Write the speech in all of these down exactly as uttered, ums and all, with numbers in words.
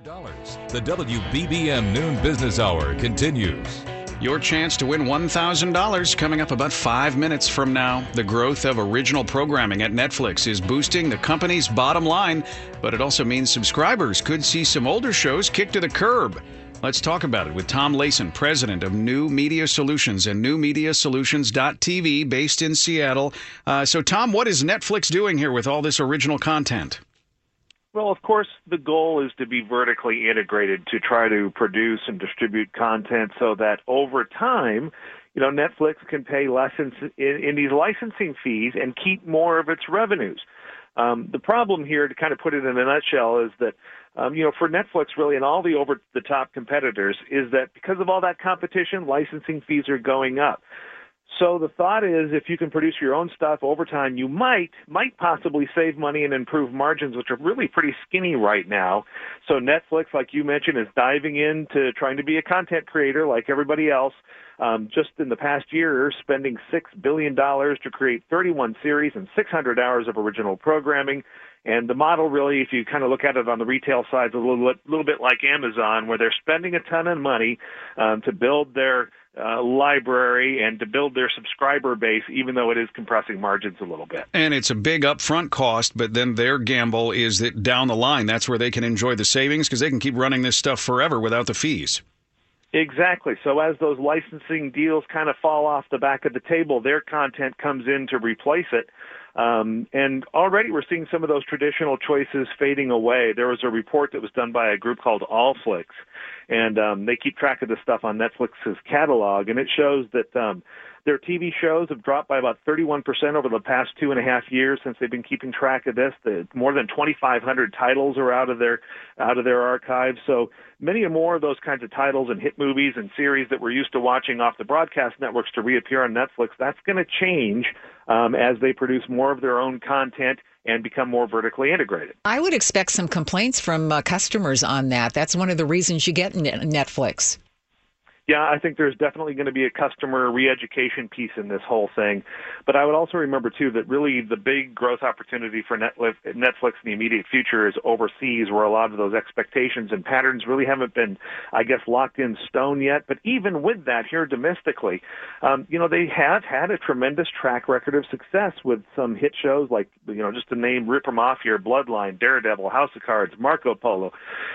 dollars. The W B B M Noon Business Hour continues. Your chance to win one thousand dollars coming up about five minutes from now. The growth of original programming at Netflix is boosting the company's bottom line, but it also means subscribers could see some older shows kicked to the curb. Let's talk about it with Tom Layson, president of New Media Solutions and new media solutions dot t v based in Seattle. Uh, so, Tom, what is Netflix doing here with all this original content? Well, of course, the goal is to be vertically integrated to try to produce and distribute content so that over time, you know, Netflix can pay less in, in, in these licensing fees and keep more of its revenues. Um, the problem here, to kind of put it in a nutshell, is that, um, you know, for Netflix really and all the over-the-top competitors is that because of all that competition, licensing fees are going up. So the thought is if you can produce your own stuff over time, you might, might possibly save money and improve margins, which are really pretty skinny right now. So Netflix, like you mentioned, is diving into trying to be a content creator like everybody else. Um, just in the past year, spending six billion dollars to create thirty-one series and six hundred hours of original programming. And the model really, if you kind of look at it on the retail side, is a little bit, little bit like Amazon, where they're spending a ton of money um, to build their uh, library and to build their subscriber base, even though it is compressing margins a little bit. And it's a big upfront cost, but then their gamble is that down the line, that's where they can enjoy the savings because they can keep running this stuff forever without the fees. Exactly. So as those licensing deals kind of fall off the back of the table, their content comes in to replace it. Um, and already we're seeing some of those traditional choices fading away. There was a report that was done by a group called Allflix, and um, they keep track of this stuff on Netflix's catalog, and it shows that um, their T V shows have dropped by about thirty-one percent over the past two and a half years since they've been keeping track of this. The, more than twenty-five hundred titles are out of their out of their archives. So many more of those kinds of titles and hit movies and series that we're used to watching off the broadcast networks to reappear on Netflix, that's going to change um, as they produce more of their own content and become more vertically integrated. I would expect some complaints from uh, customers on that. That's one of the reasons you get Netflix. Yeah, I think there's definitely going to be a customer re-education piece in this whole thing. But I would also remember, too, that really the big growth opportunity for Netflix in the immediate future is overseas, where a lot of those expectations and patterns really haven't been, I guess, locked in stone yet. But even with that, here domestically, um, you know, they have had a tremendous track record of success with some hit shows like, you know, just to name, rip them off here, Bloodline, Daredevil, House of Cards, Marco Polo,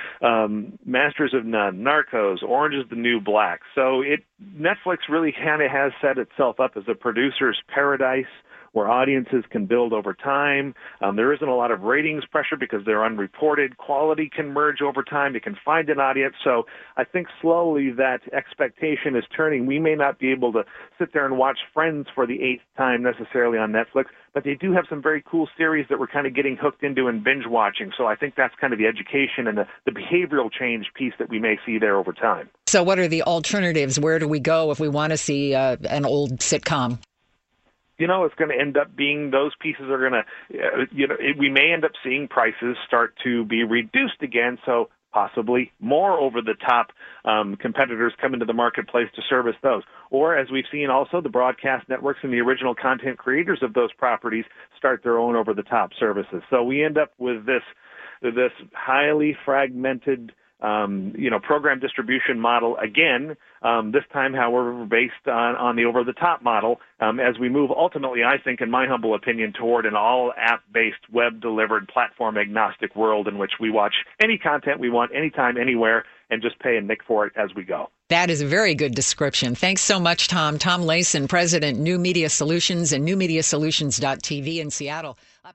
um, Masters of None, Narcos, Orange is the New Black. So it Netflix really kind of has set itself up as a producer's paradise where audiences can build over time. Um, there isn't a lot of ratings pressure because they're unreported. Quality can merge over time. You can find an audience. So I think slowly that expectation is turning. We may not be able to sit there and watch Friends for the eighth time necessarily on Netflix, but they do have some very cool series that we're kind of getting hooked into and binge watching. So I think that's kind of the education and the, the behavioral change piece that we may see there over time. So what are the alternatives? Where do we go if we want to see uh, an old sitcom? You know, it's going to end up being those pieces are going to, uh, you know, it, we may end up seeing prices start to be reduced again. So possibly more over-the-top um, competitors come into the marketplace to service those. Or, as we've seen also, the broadcast networks and the original content creators of those properties start their own over-the-top services. So we end up with this this highly fragmented Um, you know, program distribution model again, um, this time, however, based on, on the over-the-top model, um, as we move ultimately, I think, in my humble opinion, toward an all-app-based, web-delivered, platform-agnostic world in which we watch any content we want, anytime, anywhere, and just pay a nick for it as we go. That is a very good description. Thanks so much, Tom. Tom Layson, President, New Media Solutions and new media solutions dot t v in Seattle.